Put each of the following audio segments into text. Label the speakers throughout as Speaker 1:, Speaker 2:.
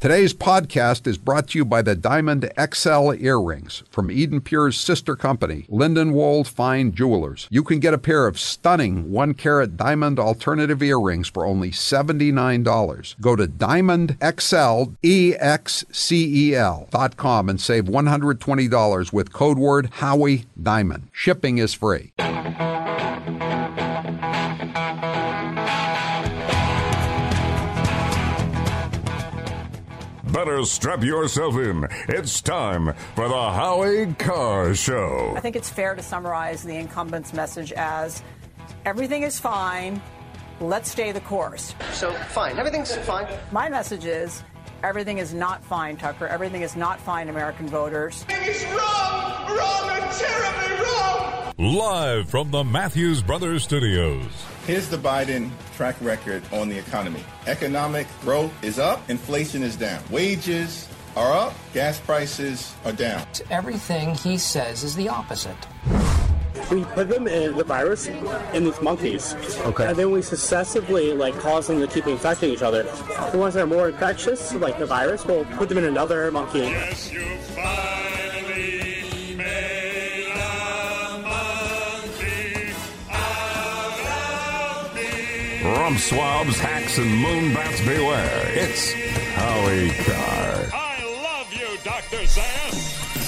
Speaker 1: Today's podcast is brought to you by the Diamond XL earrings from Eden Pure's sister company, Lindenwold Fine Jewelers. You can get a pair of stunning 1-carat diamond alternative earrings for only $79. Go to diamondxlexcel.com and save $120 with code word Howie Diamond. Shipping is free.
Speaker 2: Better strap yourself in. It's time for the Howie Carr Show.
Speaker 3: I think it's fair to summarize the incumbent's message as everything is fine. Let's stay the course.
Speaker 4: So, fine. Everything's fine.
Speaker 3: My message is everything is not fine, Tucker. Everything is not fine, American voters.
Speaker 5: It's wrong, and terribly wrong.
Speaker 2: Live from the Matthews Brothers Studios.
Speaker 6: Here's the Biden track record on the economy. Economic growth is up, inflation is down. Wages are up, gas prices are down.
Speaker 7: Everything he says is the opposite.
Speaker 8: We put them in the virus in these monkeys. Okay. And then we successively cause them to keep infecting each other. The ones that are more infectious, like the virus, we'll put them in another monkey.
Speaker 5: Yes, you finally made a monkey out of me.
Speaker 2: Rump swabs, hacks, and moonbats beware. It's Howie Carr.
Speaker 5: I love you, Dr. Zayas.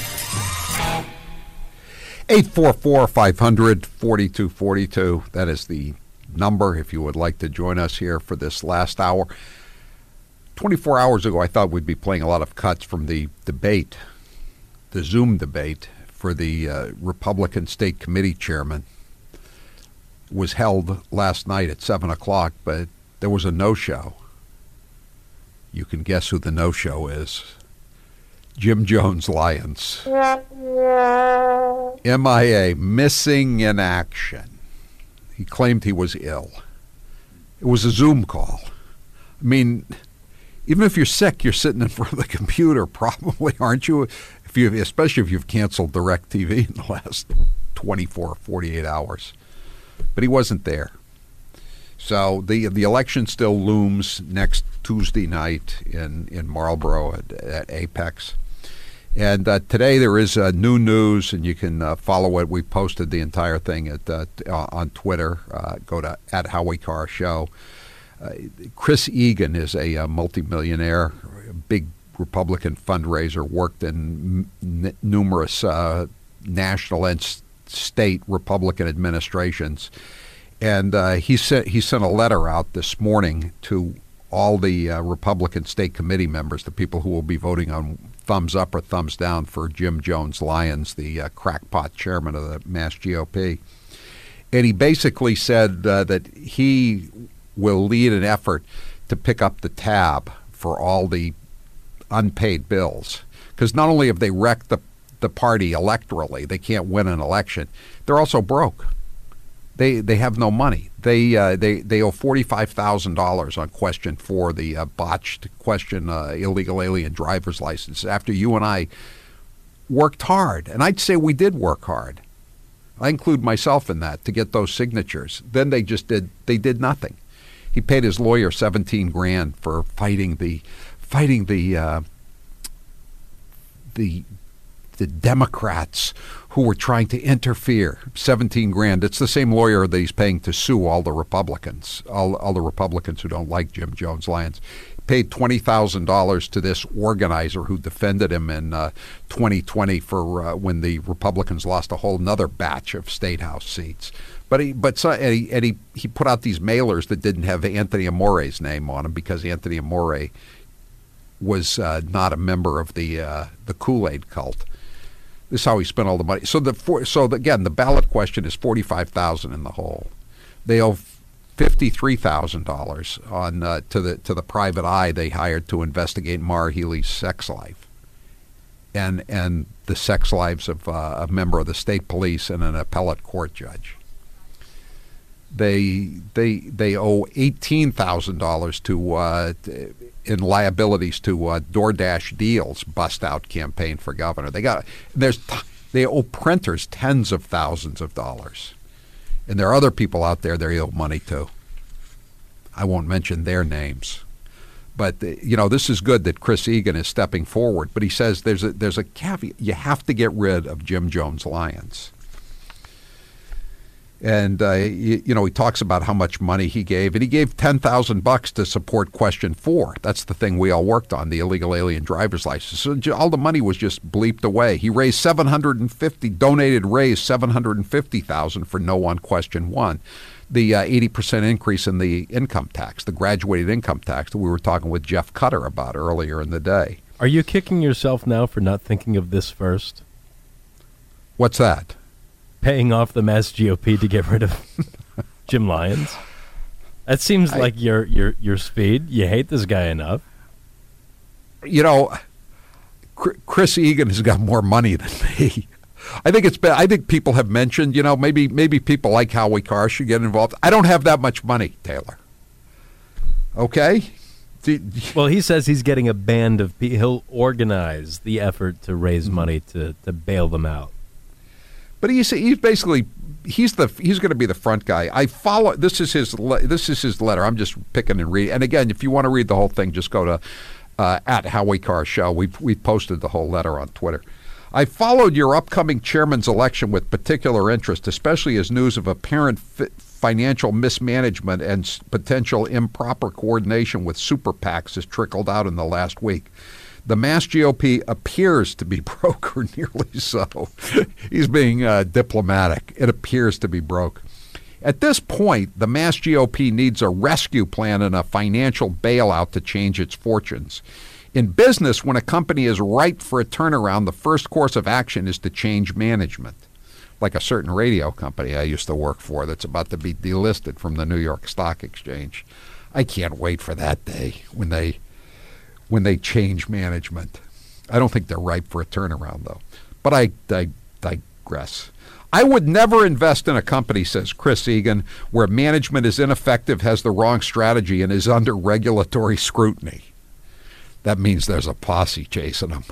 Speaker 1: 844-500-4242. That is the number if you would like to join us here for this last hour. 24 hours ago, I thought we'd be playing a lot of cuts from the debate, the Zoom debate for the Republican State Committee chairman. It was held last night at 7 o'clock, but there was a no-show. You can guess who the no-show is. Jim Jones Lyons. MIA, missing in action. He claimed he was ill. It was a Zoom call. I mean, even if you're sick, you're sitting in front of the computer, probably, aren't you? Especially if you've canceled DirecTV in the last 24, 48 hours. But he wasn't there. So the election still looms next Tuesday night in Marlboro at Apex. And today there is new news, and you can follow it. We posted the entire thing on Twitter. Go to @HowieCarrShow. Chris Egan is a multimillionaire, a big Republican fundraiser, worked in numerous national and state Republican administrations. And he sent a letter out this morning to all the Republican state committee members, the people who will be voting on thumbs up or thumbs down for Jim Jones Lyons, the crackpot chairman of the Mass GOP. And he basically said that he will lead an effort to pick up the tab for all the unpaid bills. Because not only have they wrecked the party electorally, they can't win an election, they're also broke. They have no money. They owe $45,000 on question 4, the botched question illegal alien driver's license, after you and I worked hard. And I'd say we did work hard. I include myself in that, to get those signatures. Then they did nothing. He paid his lawyer $17,000 for fighting the Democrats who were trying to interfere. $17,000. It's the same lawyer that he's paying to sue all the Republicans, all the Republicans who don't like Jim Jones Lyons. He paid $20,000 to this organizer who defended him in 2020 for when the Republicans lost a whole another batch of state house seats. But he put out these mailers that didn't have Anthony Amore's name on them, because Anthony Amore was not a member of the Kool-Aid cult. This is how he spent all the money. Again, the ballot question is $45,000 in the hole. They owe $53,000 on to the private eye they hired to investigate Maura Healey's sex life, and the sex lives of a member of the state police and an appellate court judge. They owe $18,000 to in liabilities to DoorDash Deals bust out campaign for governor. They owe printers tens of thousands of dollars, and there are other people out there they owe money to. I won't mention their names, But this is good that Chris Egan is stepping forward. But he says there's a caveat: you have to get rid of Jim Jones Lyons. And he talks about how much money he gave, and he gave $10,000 to support Question 4. That's the thing we all worked on, the illegal alien driver's license. So all the money was just bleeped away. He raised $750,000 for no on Question 1. The 80% increase in the income tax, the graduated income tax that we were talking with Jeff Cutter about earlier in the day.
Speaker 9: Are you kicking yourself now for not thinking of this first?
Speaker 1: What's that?
Speaker 9: Paying off the Mass GOP to get rid of Jim Lyons? That seems like your speed. You hate this guy enough.
Speaker 1: Chris Egan has got more money than me. I think people have mentioned, maybe people like Howie Carr should get involved. I don't have that much money, Taylor. Okay?
Speaker 9: Well, he says he's getting a band of people. He'll organize the effort to raise money to bail them out.
Speaker 1: But he's going to be the front guy. I follow. This is his letter. I'm just picking and reading. And again, if you want to read the whole thing, just go to at Howie Carr Show. We posted the whole letter on Twitter. I followed your upcoming chairman's election with particular interest, especially as news of apparent financial mismanagement and potential improper coordination with super PACs has trickled out in the last week. The Mass GOP appears to be broke, or nearly so. He's being diplomatic. It appears to be broke. At this point, the Mass GOP needs a rescue plan and a financial bailout to change its fortunes. In business, when a company is ripe for a turnaround, the first course of action is to change management. Like a certain radio company I used to work for that's about to be delisted from the New York Stock Exchange. I can't wait for that day when they change management. I don't think they're ripe for a turnaround, though. But I digress. I would never invest in a company, says Chris Egan, where management is ineffective, has the wrong strategy, and is under regulatory scrutiny. That means there's a posse chasing them.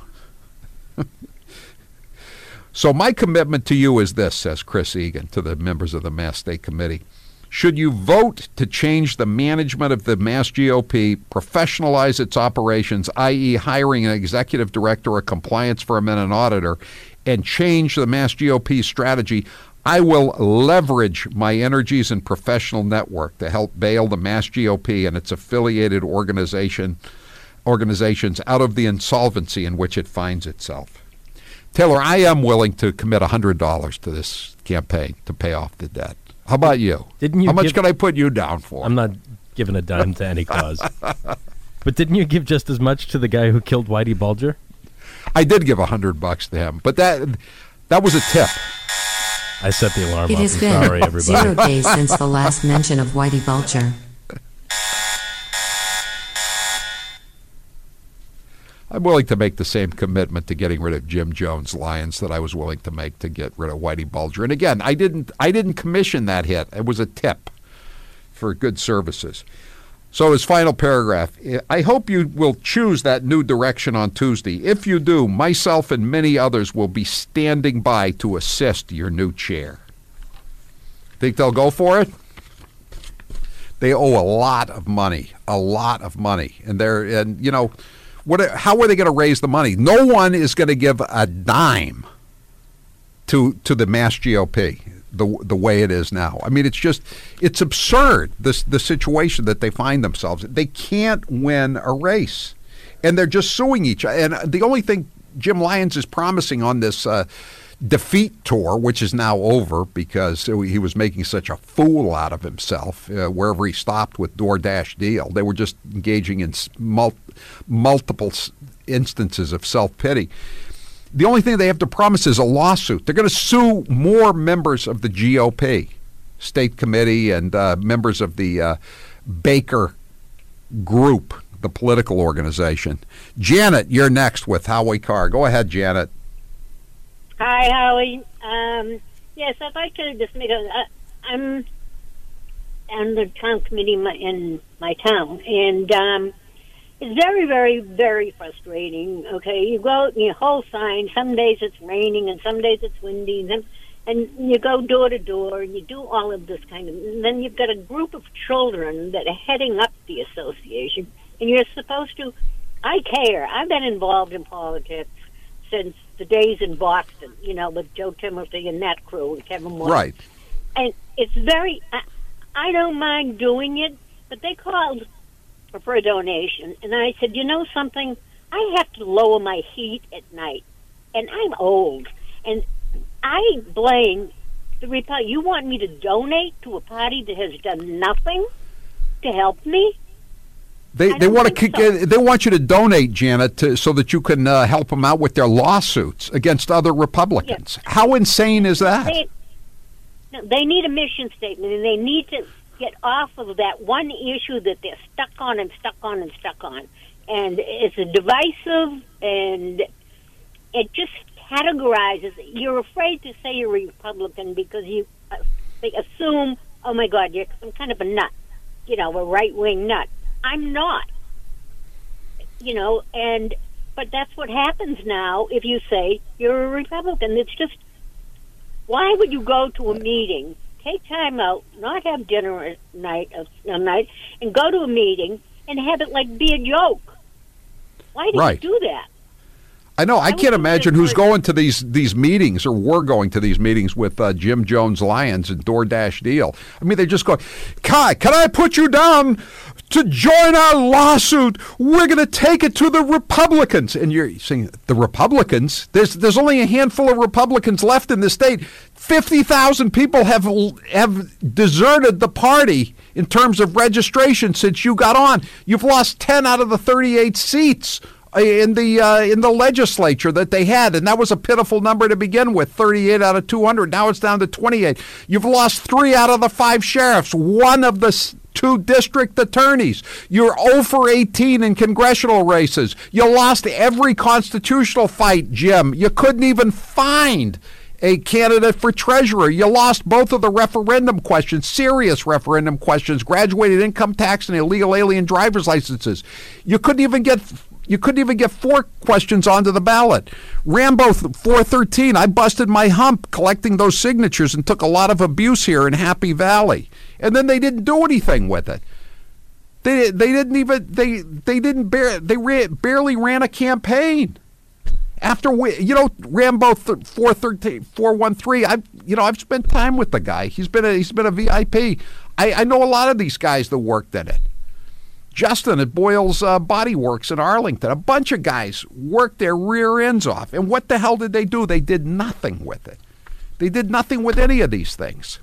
Speaker 1: So my commitment to you is this, says Chris Egan to the members of the Mass State Committee. Should you vote to change the management of the Mass GOP, professionalize its operations, i.e. hiring an executive director, a compliance firm, and an auditor, and change the Mass GOP strategy, I will leverage my energies and professional network to help bail the Mass GOP and its affiliated organizations out of the insolvency in which it finds itself. Taylor, I am willing to commit $100 to this campaign to pay off the debt. How about you? How much can I put you down for?
Speaker 9: I'm not giving a dime to any cause. But didn't you give just as much to the guy who killed Whitey Bulger?
Speaker 1: I did give $100 to him, but that was a tip.
Speaker 9: I set the alarm off.
Speaker 10: It has been
Speaker 9: sorry, everybody.
Speaker 10: 0 days since the last mention of Whitey Bulger.
Speaker 1: I'm willing to make the same commitment to getting rid of Jim Jones Lyons that I was willing to make to get rid of Whitey Bulger. And again, I didn't commission that hit. It was a tip for good services. So his final paragraph, I hope you will choose that new direction on Tuesday. If you do, myself and many others will be standing by to assist your new chair. Think they'll go for it? They owe a lot of money. And how are they going to raise the money? No one is going to give a dime to the Mass GOP the way it is now. I mean, it's absurd, the situation that they find themselves in. They can't win a race, and they're just suing each other. And the only thing Jim Lyons is promising on this defeat tour, which is now over because he was making such a fool out of himself wherever he stopped with DoorDash deal. They were just engaging in multiple instances of self-pity. The only thing they have to promise is a lawsuit. They're going to sue more members of the GOP, state committee, and members of the Baker Group, the political organization. Janet, you're next with Howie Carr. Go ahead, Janet.
Speaker 11: Hi, Howie. Yes, I'd like to just make I'm on the town committee in my town, and it's very, very, very frustrating. Okay, you go out and you hold signs. Some days it's raining, and some days it's windy, and you go door to door, and you do all of this kind of. And then you've got a group of children that are heading up the association, And you're supposed to. I care. I've been involved in politics since the days in Boston, with Joe Timothy and that crew and Kevin Moore.
Speaker 1: Right.
Speaker 11: And it's very. I don't mind doing it, but they called for a donation, and I said, something? I have to lower my heat at night, and I'm old, and I blame the Republic. You want me to donate to a party that has done nothing to help me?
Speaker 1: They want to they want you to donate, Janet, so that you can help them out with their lawsuits against other Republicans. Yeah. How insane is that?
Speaker 11: They need a mission statement, and they need to get off of that one issue that they're stuck on. And it's a divisive, and it just categorizes. You're afraid to say you're a Republican because they assume, oh my God, you're some kind of a nut, a right-wing nut. I'm not, but that's what happens now if you say you're a Republican. It's just, why would you go to a meeting, take time out, not have dinner at night, and go to a meeting and have it be a joke? Why do you do that?
Speaker 1: I know. I can't imagine who's going to these meetings, or were going to these meetings with Jim Jones Lyons and DoorDash Deal. I mean, they just go, Kai, can I put you down to join our lawsuit? We're going to take it to the Republicans. And you're saying, the Republicans? There's only a handful of Republicans left in the state. 50,000 people have deserted the party in terms of registration since you got on. You've lost 10 out of the 38 seats in the legislature that they had, and that was a pitiful number to begin with, 38 out of 200. Now it's down to 28. You've lost 3 out of the 5 sheriffs, 1 of the 2 district attorneys. You're 0 for 18 in congressional races. You lost every constitutional fight, Jim. You couldn't even find a candidate for treasurer. You lost both of the referendum questions, serious referendum questions, graduated income tax and illegal alien driver's licenses. You couldn't even get 4 questions onto the ballot. Rambo 413, I busted my hump collecting those signatures and took a lot of abuse here in Happy Valley. And then they didn't do anything with it. They barely ran a campaign. After Rambo 413, I've spent time with the guy. He's been a VIP. I know a lot of these guys that worked at it. Justin at Boyle's Body Works in Arlington. A bunch of guys worked their rear ends off. And what the hell did they do? They did nothing with it. They did nothing with any of these things.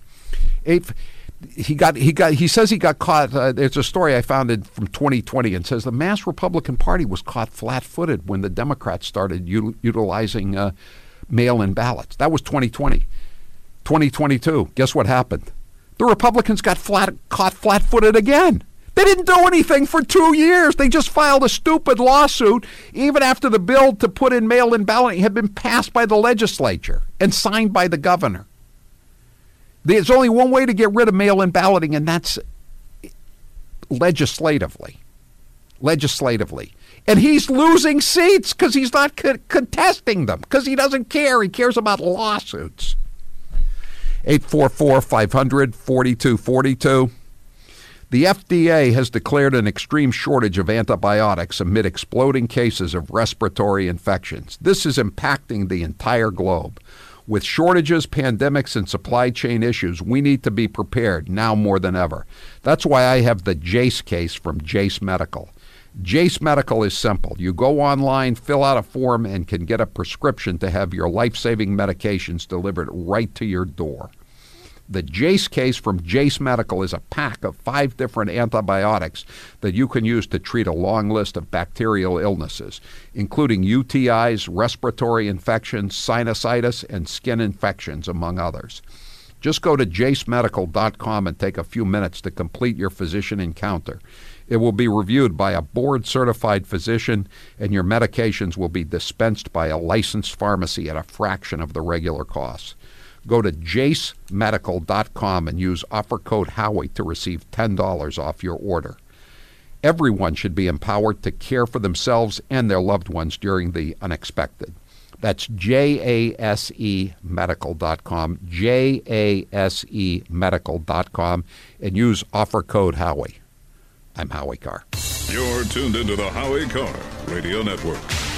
Speaker 1: He says he got caught. There's a story I found from 2020 and says the mass Republican Party was caught flat-footed when the Democrats started utilizing mail-in ballots. That was 2020. 2022, guess what happened? The Republicans got caught flat-footed again. They didn't do anything for 2 years. They just filed a stupid lawsuit even after the bill to put in mail-in balloting had been passed by the legislature and signed by the governor. There's only one way to get rid of mail-in balloting, and that's legislatively. And he's losing seats because he's not contesting them, because he doesn't care. He cares about lawsuits. 844-500-4242. The FDA has declared an extreme shortage of antibiotics amid exploding cases of respiratory infections. This is impacting the entire globe. With shortages, pandemics, and supply chain issues, we need to be prepared now more than ever. That's why I have the Jace case from Jace Medical. Jace Medical is simple. You go online, fill out a form, and can get a prescription to have your life-saving medications delivered right to your door. The Jace case from Jace Medical is a pack of 5 different antibiotics that you can use to treat a long list of bacterial illnesses, including UTIs, respiratory infections, sinusitis, and skin infections, among others. Just go to jacemedical.com and take a few minutes to complete your physician encounter. It will be reviewed by a board-certified physician, and your medications will be dispensed by a licensed pharmacy at a fraction of the regular costs. Go to jacemedical.com and use offer code Howie to receive $10 off your order. Everyone should be empowered to care for themselves and their loved ones during the unexpected. That's jasemedical.com, jasemedical.com, and use offer code Howie. I'm Howie Carr.
Speaker 2: You're tuned into the Howie Carr Radio Network.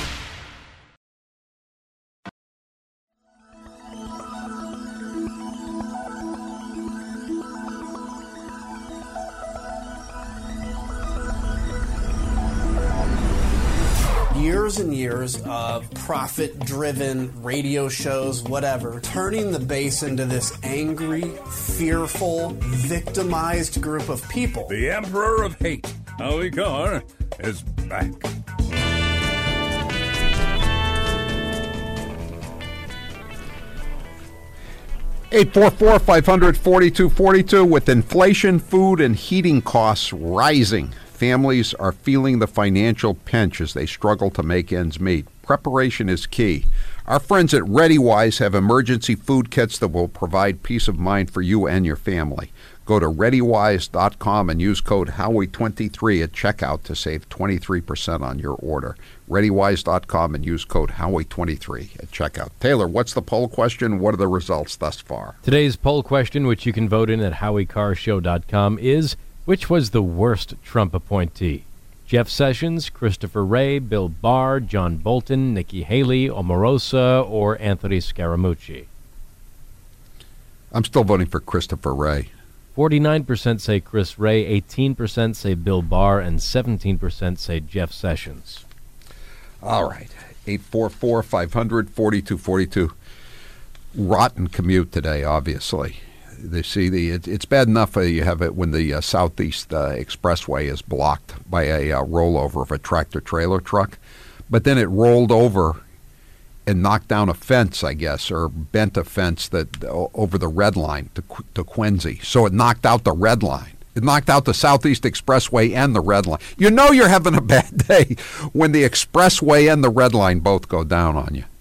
Speaker 12: Years and years of profit-driven radio shows, whatever, turning the base into this angry, fearful, victimized group of people.
Speaker 2: The Emperor of Hate, Howie Carr, is back.
Speaker 1: (844-500-4242) With inflation, food, and heating costs rising, families are feeling the financial pinch as they struggle to make ends meet. Preparation is key. Our friends at ReadyWise have emergency food kits that will provide peace of mind for you and your family. Go to ReadyWise.com and use code Howie23 at checkout to save 23% on your order. ReadyWise.com and use code Howie23 at checkout. Taylor, what's the poll question? What are the results thus far?
Speaker 9: Today's poll question, which you can vote in at HowieCarrShow.com, is: which was the worst Trump appointee? Jeff Sessions, Christopher Wray, Bill Barr, John Bolton, Nikki Haley, Omarosa, or Anthony Scaramucci?
Speaker 1: I'm still voting for Christopher Wray.
Speaker 9: 49% say Chris Wray, 18% say Bill Barr, and 17% say Jeff Sessions.
Speaker 1: All right. 844-500-4242. Rotten commute today, obviously. It's bad enough you have it when the Southeast Expressway is blocked by a rollover of a tractor-trailer truck. But then it rolled over and knocked down a fence, I guess, or bent a fence that over the red line to Quincy. So it knocked out the red line. It knocked out the Southeast Expressway and the red line. You know you're having a bad day when the expressway and the red line both go down on you.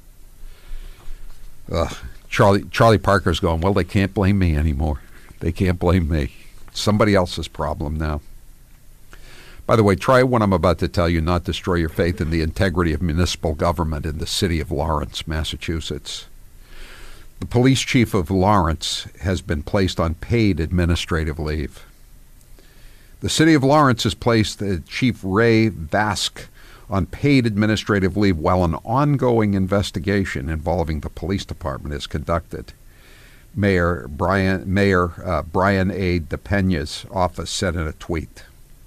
Speaker 1: Charlie Parker's going, well, they can't blame me anymore. They can't blame me. It's somebody else's problem now. By the way, try what I'm about to tell you, not destroy your faith in the integrity of municipal government in the city of Lawrence, Massachusetts. The police chief of Lawrence has been placed on paid administrative leave. The city of Lawrence has placed Chief Ray Vask on paid administrative leave while an ongoing investigation involving the police department is conducted. Mayor Brian A. DePena's office said in a tweet.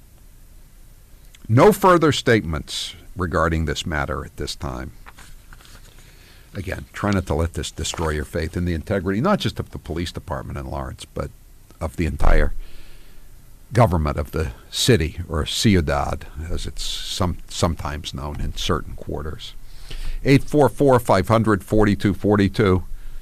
Speaker 1: No further statements regarding this matter at this time. Again, try not to let this destroy your faith in the integrity, not just of the police department in Lawrence, but of the entire government of the city, or ciudad, as it's sometimes known in certain quarters. 844-500-4242.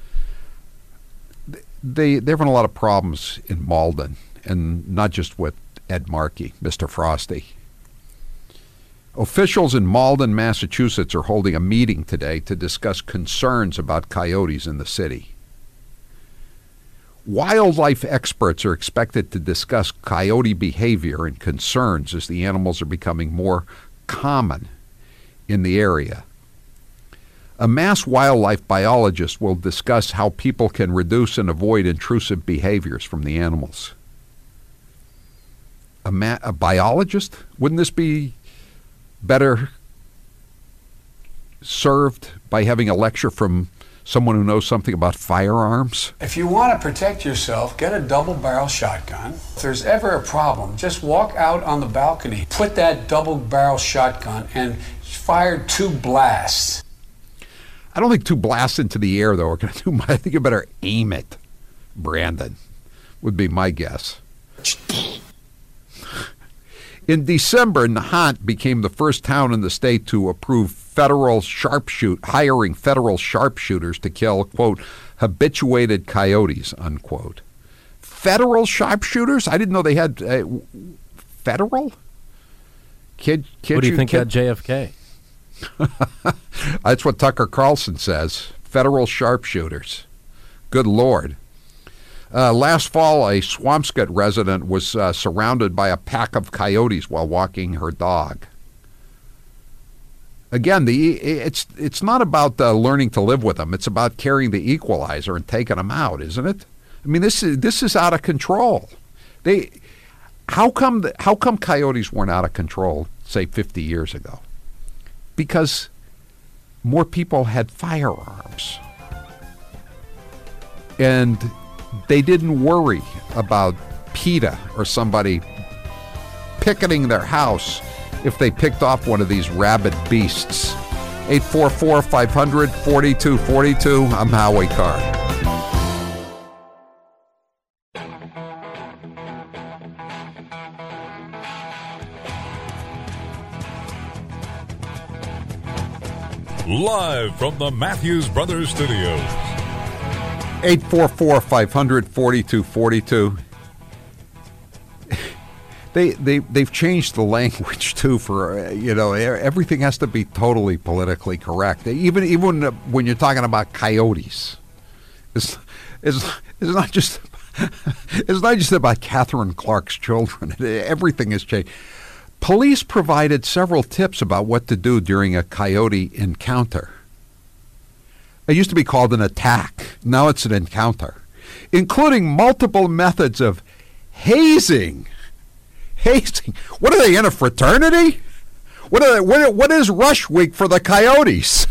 Speaker 1: They're having a lot of problems in Malden, and not just with Ed Markey, Mr. Frosty. Officials in Malden, Massachusetts are holding a meeting today to discuss concerns about coyotes in the city. Wildlife experts are expected to discuss coyote behavior and concerns as the animals are becoming more common in the area. A mass wildlife biologist will discuss how people can reduce and avoid intrusive behaviors from the animals. A biologist? Wouldn't this be better served by having a lecture from someone who knows something about firearms?
Speaker 13: If you want to protect yourself, get a double-barrel shotgun. If there's ever a problem, just walk out on the balcony, put that double-barrel shotgun, and fire 2 blasts.
Speaker 1: I don't think 2 blasts into the air, though, are going to do much. I think you better aim it, Brandon, would be my guess. In December, Nahant became the first town in the state to approve hiring federal sharpshooters to kill, quote, habituated coyotes, unquote. Federal sharpshooters? I didn't know they had federal?
Speaker 9: What do you think got JFK?
Speaker 1: That's what Tucker Carlson says. Federal sharpshooters. Good Lord. Last fall, a Swampscott resident was surrounded by a pack of coyotes while walking her dog. Again, it's not about learning to live with them. It's about carrying the equalizer and taking them out, isn't it? I mean, this is out of control. How come coyotes weren't out of control, say 50 years ago? Because more people had firearms. And they didn't worry about PETA or somebody picketing their house if they picked off one of these rabid beasts. 844-500-4242. I'm Howie Carr.
Speaker 2: Live from the Matthews Brothers Studios.
Speaker 1: 844-500-4242. They've changed the language too. For everything has to be totally politically correct. Even when you're talking about coyotes, it's not just about Catherine Clark's children. Everything has changed. Police provided several tips about what to do during a coyote encounter. It used to be called an attack. Now it's an encounter, including multiple methods of hazing. Hazing. What are they, in a fraternity? What is Rush Week for the coyotes?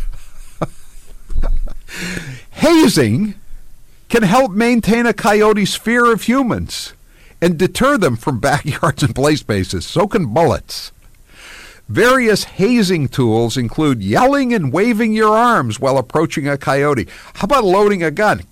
Speaker 1: Hazing can help maintain a coyote's fear of humans and deter them from backyards and play spaces. So can bullets. Various hazing tools include yelling and waving your arms while approaching a coyote. How about loading a gun?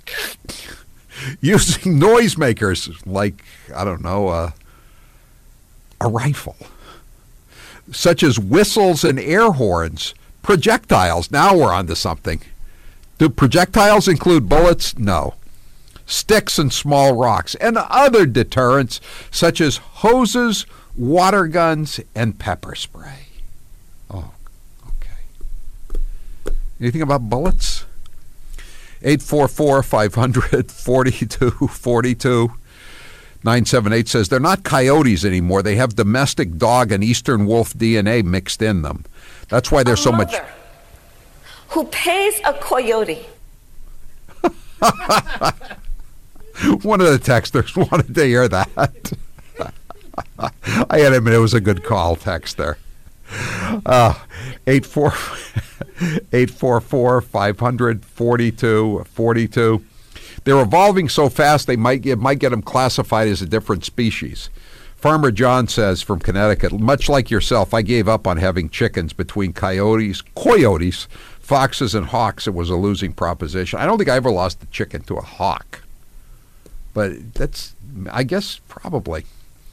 Speaker 1: Using noisemakers like, I don't know, a rifle, such as whistles and air horns. Projectiles. Now we're on to something. Do projectiles include bullets? No. Sticks and small rocks, and other deterrents such as hoses, water guns, and pepper spray. Oh, okay. Anything about bullets? 844-500-4242. 978 says they're not coyotes anymore. They have domestic dog and eastern wolf DNA mixed in them. That's why there's so much.
Speaker 14: Who pays a coyote?
Speaker 1: One of the texters wanted to hear that. I had to admit it was a good call, texter. 844-500-4242. They're evolving so fast it might get them classified as a different species. Farmer John says from Connecticut, much like yourself, I gave up on having chickens between coyotes, foxes, and hawks. It was a losing proposition. I don't think I ever lost a chicken to a hawk. But that's, I guess, probably.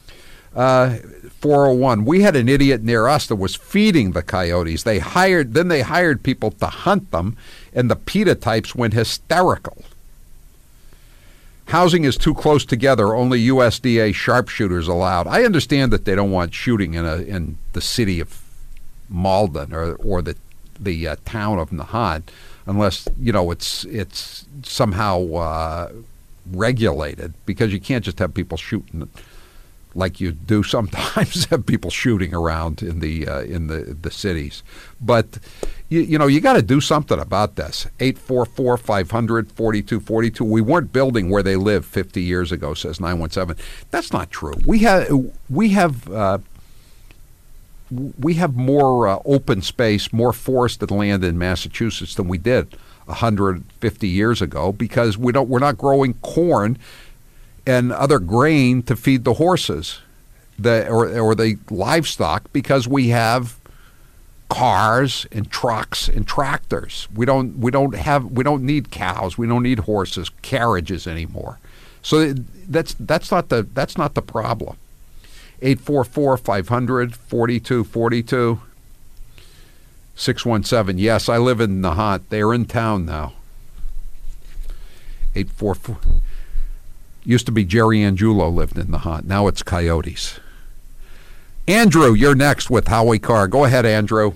Speaker 1: 401. We had an idiot near us that was feeding the coyotes. They hired people to hunt them, and the PETA types went hysterical. Housing is too close together. Only USDA sharpshooters allowed. I understand that they don't want shooting in the city of Malden or the town of Nahant, unless it's somehow regulated, because you can't just have people shooting like you do sometimes. Have people shooting around in the cities, but you got to do something about this. 844-500-4242. We weren't building where they lived 50 years ago, says 917. That's not true. We have more open space, more forested land in Massachusetts than we did 150 years ago, because we're not growing corn and other grain to feed the horses, or the livestock, because we have cars and trucks and tractors. We don't need cows. We don't need horses, carriages anymore. So that's not the problem. 844-500-4242. 617. Yes, I live in Nahant. They're in town now. 844. Used to be Jerry Angiulo lived in Nahant. Now it's coyotes. Andrew, you're next with Howie Carr. Go ahead, Andrew.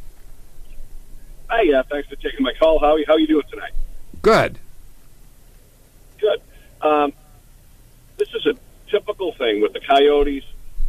Speaker 15: Hi, thanks for taking my call, Howie. How are you doing tonight?
Speaker 1: Good.
Speaker 15: Good. This is a typical thing with the coyotes.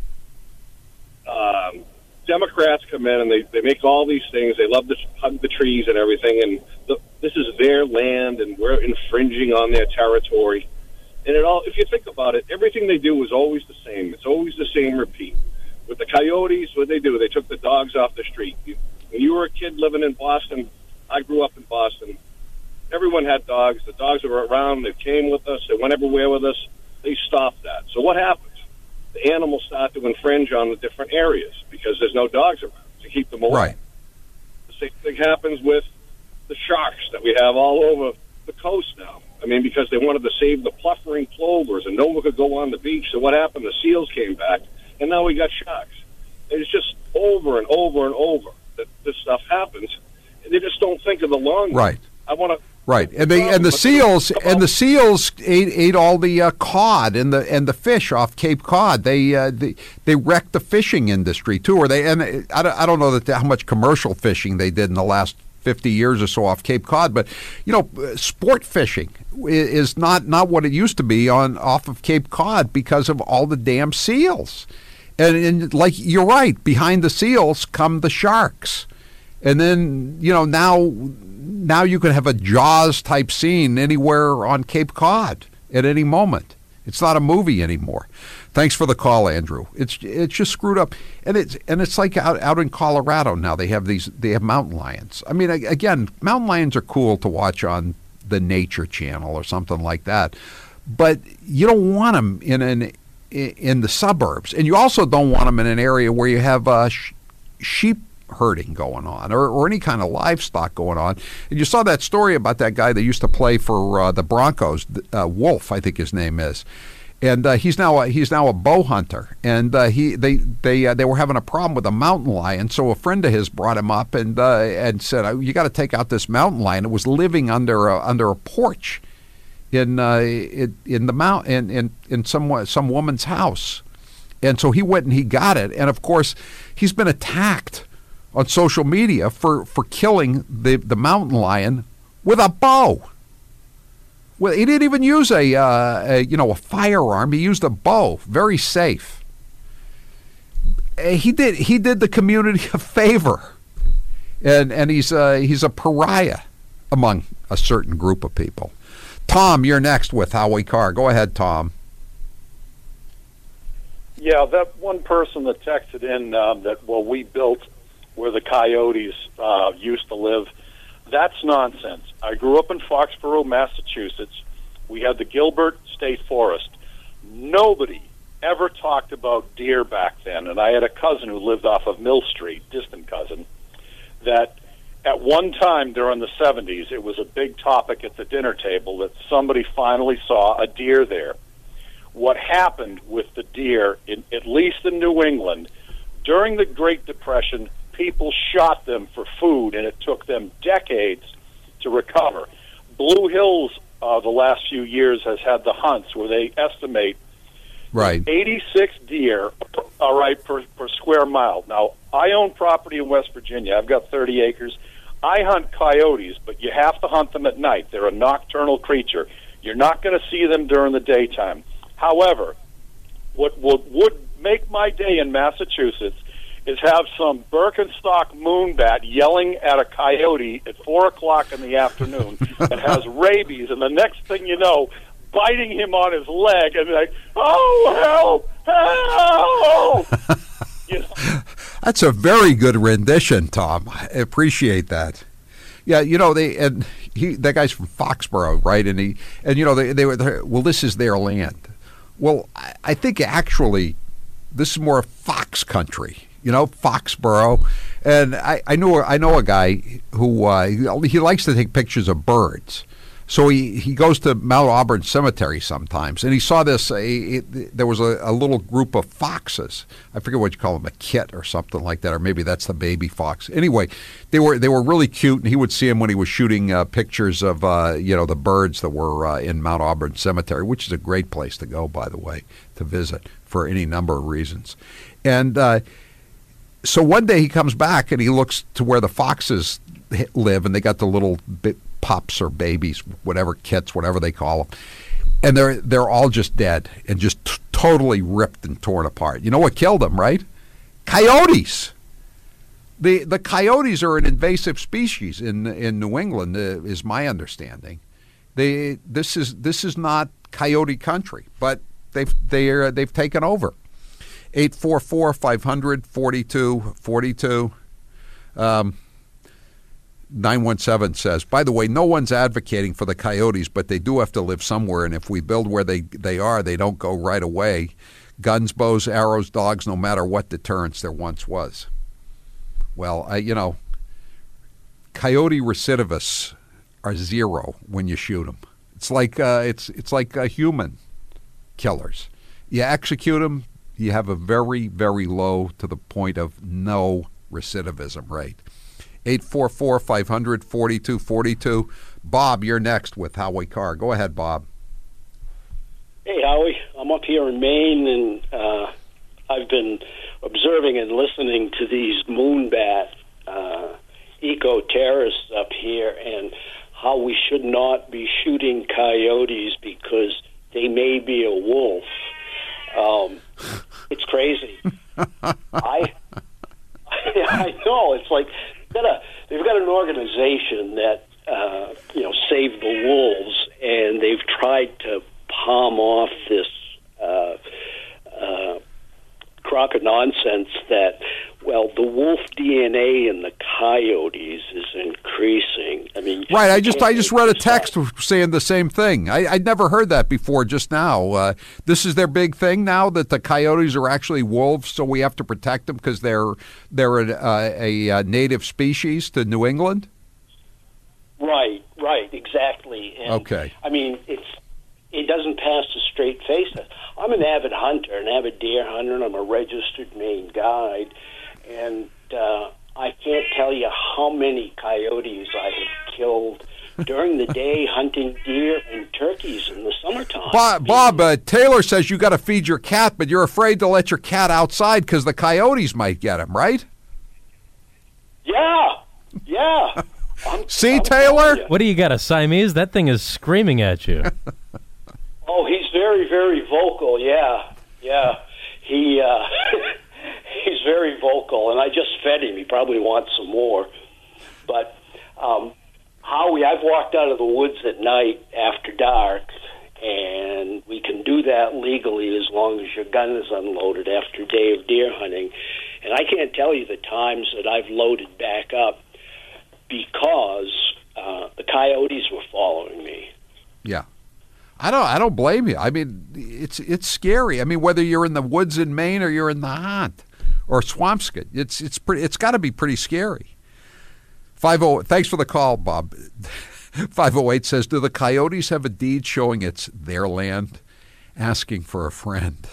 Speaker 15: Democrats come in and they make all these things. They love to hug the trees and everything, and this is their land, and we're infringing on their territory. And if you think about it, everything they do is always the same. It's always the same repeat. With the coyotes, what they do, they took the dogs off the street. When you were a kid living in Boston, I grew up in Boston, everyone had dogs. The dogs were around. They came with us. They went everywhere with us. They stopped that. So what happens? The animals start to infringe on the different areas because there's no dogs around to keep them away.
Speaker 1: Right.
Speaker 15: The same thing happens with the sharks that we have all over the coast now. I mean, because they wanted to save the pluffering plovers, and no one could go on the beach. So what happened? The seals came back, and now we got sharks. It's just over and over and over that this stuff happens, and they just don't think of the long run.
Speaker 1: Right.
Speaker 15: I want to.
Speaker 1: Right, and the seals ate all the cod and the fish off Cape Cod. They wrecked the fishing industry too. I don't know how much commercial fishing they did in the last 50 years or so off Cape Cod, but sport fishing is not what it used to be off of Cape Cod because of all the damn seals. And like you're right, behind the seals come the sharks, and then now you could have a Jaws type scene anywhere on Cape Cod at any moment. It's not a movie anymore. Thanks for the call, Andrew. It's just screwed up, and it's like out in Colorado now. They have mountain lions. I mean, again, mountain lions are cool to watch on the Nature Channel or something like that, but you don't want them in the suburbs, and you also don't want them in an area where you have sheep herding going on or any kind of livestock going on. And you saw that story about that guy that used to play for the Broncos, Wolf, I think his name is, and he's now a bow hunter. And they were having a problem with a mountain lion, so a friend of his brought him up and said, "You got to take out this mountain lion." It was living under a porch in the mountain in some woman's house, and so he went and he got it. And of course, he's been attacked on social media for killing the mountain lion with a bow. Well, he didn't even use a firearm. He used a bow. Very safe. He did the community a favor, and he's a pariah among a certain group of people. Tom, you're next with Howie Carr. Go ahead, Tom.
Speaker 16: Yeah, that one person that texted in we built where the coyotes used to live, that's nonsense. I grew up in Foxborough, Massachusetts. We had the Gilbert State Forest. Nobody ever talked about deer back then, and I had a cousin who lived off of Mill Street, distant cousin, that at one time during the 70s, it was a big topic at the dinner table that somebody finally saw a deer there. What happened with the deer, at least in New England, during the Great Depression, people shot them for food, and it took them decades to recover. Blue Hills, the last few years, has had the hunts where they estimate 86 deer, per square mile. Now, I own property in West Virginia. I've got 30 acres. I hunt coyotes, but you have to hunt them at night. They're a nocturnal creature. You're not going to see them during the daytime. However, what would make my day in Massachusetts is have some Birkenstock moonbat yelling at a coyote at 4 o'clock in the afternoon that has rabies, and the next thing you know, biting him on his leg, and like, "Oh, help! Help!"
Speaker 1: That's a very good rendition, Tom. I appreciate that. Yeah, that guy's from Foxborough, right? And they were, well, this is their land. Well, I think actually this is more fox country. Foxborough, and I know a guy who he likes to take pictures of birds. So he goes to Mount Auburn Cemetery sometimes, and he saw this. There was a little group of foxes. I forget what you call them, a kit or something like that, or maybe that's the baby fox. Anyway, they were really cute, and he would see them when he was shooting pictures of the birds that were in Mount Auburn Cemetery, which is a great place to go, by the way, to visit for any number of reasons. And so one day he comes back and he looks to where the foxes live, and they got the little pups or babies, whatever, kits, whatever they call them, and they're all just dead and just totally ripped and torn apart. You know what killed them, right? Coyotes. The coyotes are an invasive species in New England, is my understanding. This is not coyote country, but they've taken over. 844-500-4242. 917 says, by the way, no one's advocating for the coyotes, but they do have to live somewhere, and if we build where they are, they don't go right away. Guns, bows, arrows, dogs, no matter what deterrence there once was. Well, coyote recidivists are zero when you shoot them. It's like human killers. You execute them, you have a very, very low to the point of no recidivism rate. 844-500-4242. Bob, you're next with Howie Carr. Go ahead, Bob.
Speaker 17: Hey, Howie. I'm up here in Maine, and I've been observing and listening to these moonbat eco-terrorists up here and how we should not be shooting coyotes because they may be a wolf. It's crazy. I know. It's like they've got an organization that Save the Wolves, and they've tried to palm off this crock of nonsense that, well, the wolf DNA in the coyotes is increasing. I mean,
Speaker 1: right. I just read a text saying the same thing. I'd never heard that before. Just now, this is their big thing now, that the coyotes are actually wolves, so we have to protect them because they're a native species to New England.
Speaker 17: Right, exactly. And,
Speaker 1: okay.
Speaker 17: I mean, it doesn't pass a straight face. I'm an avid hunter, an avid deer hunter, and I'm a registered Maine guide. And I can't tell you how many coyotes I have killed during the day hunting deer and turkeys in the summertime.
Speaker 1: Bob, Taylor says you got to feed your cat, but you're afraid to let your cat outside because the coyotes might get him, right?
Speaker 17: Yeah.
Speaker 9: See, Taylor? What do you got, a Siamese? That thing is screaming at you.
Speaker 17: Oh, he's very, very vocal. Yeah. He he's very vocal, and I just fed him. He probably wants some more. But Howie, I've walked out of the woods at night after dark, and we can do that legally as long as your gun is unloaded after a day of deer hunting. And I can't tell you the times that I've loaded back up because the coyotes were following me.
Speaker 1: Yeah. I don't blame you. I mean, it's scary. I mean, whether you're in the woods in Maine or you're in the Haunt or Swampscott, it's got to be pretty scary. 50. Thanks for the call, Bob. 508 says, do the coyotes have a deed showing it's their land? Asking for a friend.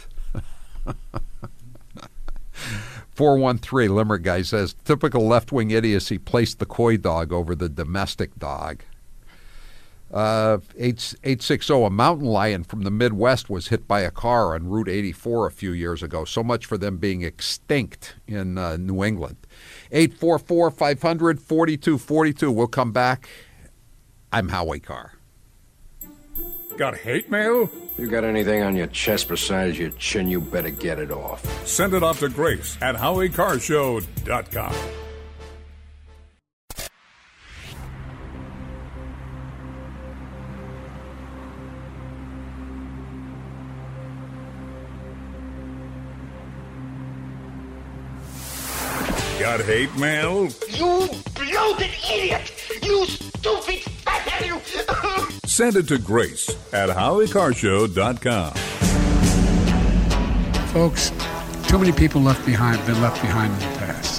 Speaker 1: 413 Limerick guy says, typical left-wing idiocy placed the coy dog over the domestic dog. 860, a mountain lion from the Midwest was hit by a car on Route 84 a few years ago. So much for them being extinct in New England. 844-500-4242. We'll come back. I'm Howie Carr.
Speaker 2: Got hate mail?
Speaker 18: You got anything on your chest besides your chin, you better get it off.
Speaker 2: Send it off to Grace at HowieCarShow.com. Got hate mail?
Speaker 5: You bloated idiot! You stupid fat you!
Speaker 2: Send it to Grace at HowieCarShow.com.
Speaker 19: Folks, too many people been left behind in the past.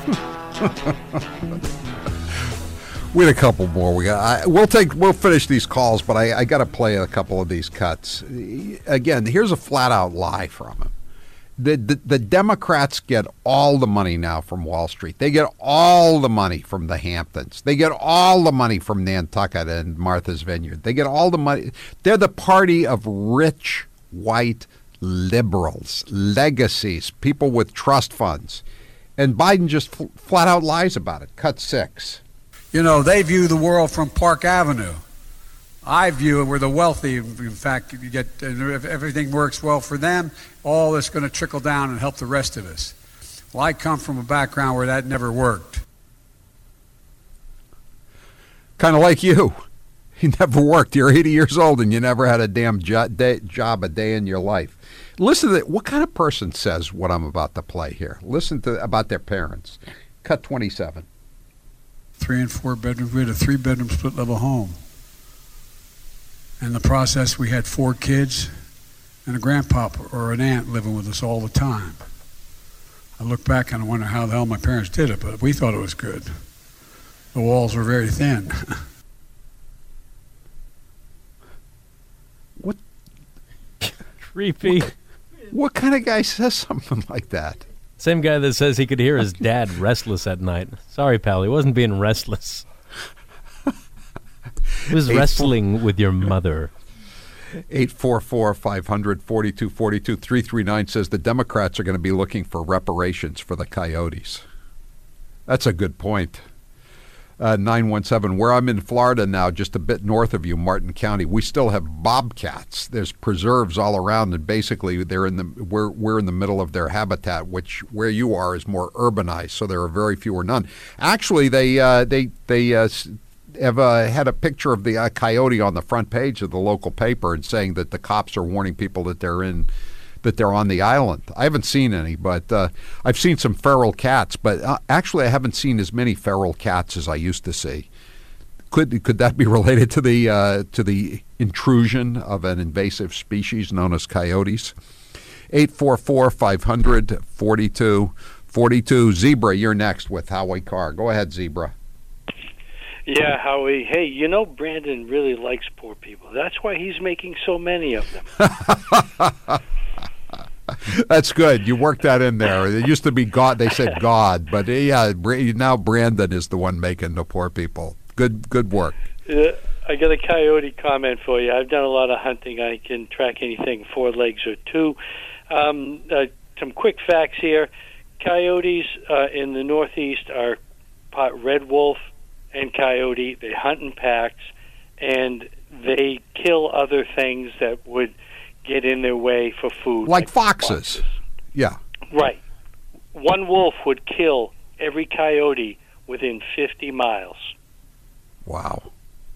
Speaker 1: We had a couple more. We'll finish these calls, but I got to play a couple of these cuts. Again, here's a flat out lie from him. The Democrats get all the money now from Wall Street. They get all the money from the Hamptons. They get all the money from Nantucket and Martha's Vineyard. They get all the money. They're the party of rich, white liberals, legacies, people with trust funds. And Biden just flat out lies about it. Cut 6.
Speaker 19: You know, they view the world from Park Avenue. I view it, we're the wealthy. In fact, you get, if everything works well for them, all that's going to trickle down and help the rest of us. Well, I come from a background where that never worked.
Speaker 1: Kind of like you. You never worked. You're 80 years old and you never had a damn job a day in your life. Listen to what kind of person says what I'm about to play here. Listen to about their parents. Cut 27.
Speaker 19: 3 and 4 bedrooms. We had a 3-bedroom split-level home. In the process, we had 4 kids and a grandpapa or an aunt living with us all the time. I look back and I wonder how the hell my parents did it, but we thought it was good. The walls were very thin.
Speaker 1: What?
Speaker 9: Creepy.
Speaker 1: What kind of guy says something like that?
Speaker 9: Same guy that says he could hear his dad restless at night. Sorry, pal, he wasn't being restless. He was wrestling with your mother.
Speaker 1: 844-500-4242. 339 says the Democrats are going to be looking for reparations for the Coyotes. That's a good point. 917, where I'm in Florida now, just a bit north of you, Martin County, we still have bobcats. There's preserves all around, and basically we're in the middle of their habitat, which where you are is more urbanized, so there are very few or none. Actually, they have had a picture of the coyote on the front page of the local paper and saying that the cops are warning people that they're on the island. I haven't seen any, but I've seen some feral cats. But actually, I haven't seen as many feral cats as I used to see. Could that be related to the intrusion of an invasive species known as coyotes? 844-500-4242. Zebra, you're next with Howie Carr. Go ahead, Zebra.
Speaker 20: Yeah, Howie. Hey, Brandon really likes poor people. That's why he's making so many of them.
Speaker 1: That's good. You worked that in there. It used to be God. They said God, but yeah, now Brandon is the one making the poor people. Good work.
Speaker 20: I got a coyote comment for you. I've done a lot of hunting. I can track anything 4 legs or 2. Some quick facts here. Coyotes in the Northeast are red wolf and coyote. They hunt in packs, and they kill other things that would get in their way for food.
Speaker 1: Like foxes. Yeah.
Speaker 20: Right. One wolf would kill every coyote within 50 miles.
Speaker 1: Wow.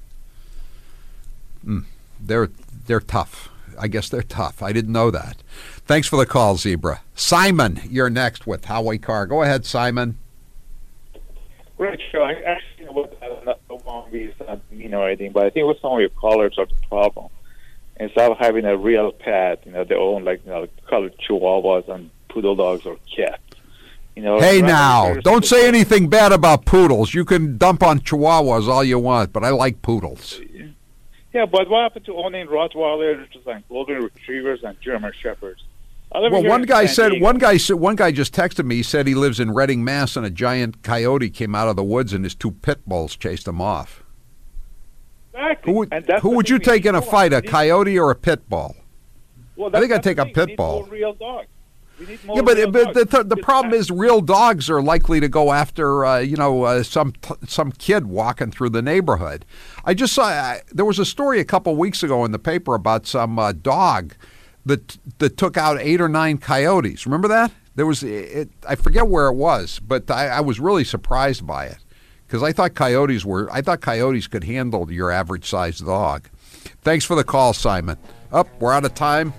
Speaker 1: They're tough. I guess they're tough. I didn't know that. Thanks for the call, Zebra. Simon, you're next with Howie Carr. Go ahead, Simon.
Speaker 21: Right, sure. I actually don't want to be or anything, but I think with some of your callers are the problem. Instead of having a real pet, they own colored chihuahuas and poodle dogs or cats.
Speaker 1: Hey now, don't say anything bad about poodles. You can dump on chihuahuas all you want, but I like poodles.
Speaker 21: Yeah, but what happened to owning Rottweilers and golden retrievers and German shepherds?
Speaker 1: Well, one guy just texted me. He said he lives in Reading, Mass, and a giant coyote came out of the woods and his 2 pit bulls chased him off.
Speaker 21: Exactly.
Speaker 1: Who would you take in a fight, a coyote or a pit bull?
Speaker 21: Well,
Speaker 1: I think I'd take a pit bull.
Speaker 21: Real dogs.
Speaker 1: Yeah, but the problem is real dogs are likely to go after some kid walking through the neighborhood. I just saw there was a story a couple weeks ago in the paper about some dog that took out 8 or 9 coyotes. Remember that? There was I forget where it was, but I was really surprised by it because I thought coyotes could handle your average sized dog. Thanks for the call, Simon. We're out of time.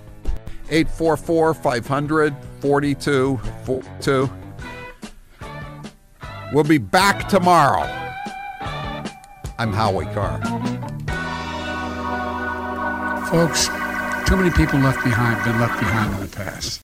Speaker 1: 844-500-4242. We'll be back tomorrow. I'm Howie Carr.
Speaker 19: Folks, too many people been left behind in the past.